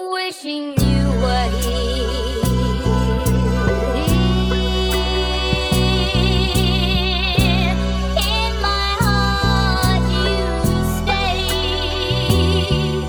Wishing you were here. In my heart you stay.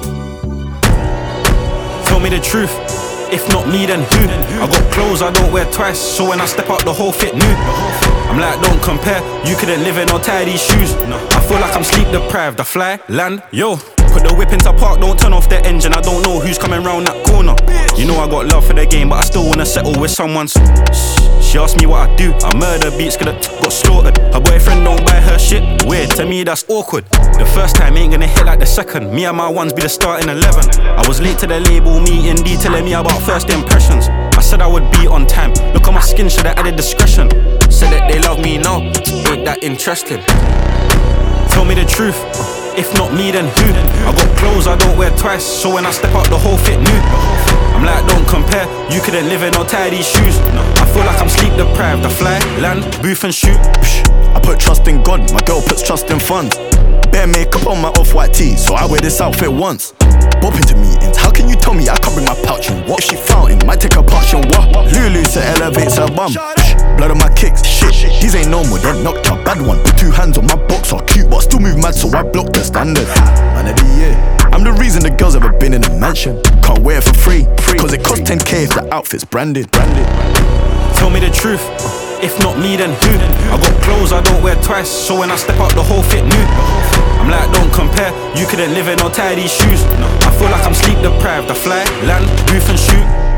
Tell me the truth, if not me then who? I got clothes I don't wear twice, so when I step out the whole fit new. I'm like, don't compare, you couldn't live in or tie these shoes. I feel like I'm sleep deprived, I fly, land, yo. Put the whip into park, don't turn off the engine. I don't know who's coming round that corner. You know I got love for the game, but I still wanna settle with someone. She asked me what I do, I murder beats, got slaughtered. Her boyfriend don't buy her shit, weird, to me that's awkward. The first time ain't gonna hit like the second. Me and my ones be the starting 11. I was late to the label meeting, detailing me about first impressions. I said I would be on time, look at my skin, should have added discretion. Said that they love me now, ain't that interesting. Tell me the truth, if not me then who? I got clothes I don't wear twice, so when I step out the whole fit new. I'm like, don't compare, you couldn't live in or tie these shoes. I feel like I'm sleep deprived, I fly, land, booth and shoot. I put trust in God, my girl puts trust in funds. Bare makeup on my off-white tee, so I wear this outfit once. Bump into meetings, how can you tell me I can't bring my pouch in? What if she fountain, might take her pouch in what? Lulu so elevates her bum. Blood on my kicks, shit, these ain't normal, they're knocked out. Bad one, put two hands on my box, are cute, but still move mad, so I block the standard. Man of the year, I'm the reason the girls ever been in a mansion. Can't wear it for free, cause it costs 10k if the outfit's branded. Tell me the truth, if not me then who? I got clothes I don't wear twice, so when I step out the whole fit new. I'm like, don't compare, you couldn't live in or tie these shoes. I feel like I'm sleep deprived, I fly, land, booth and shoot.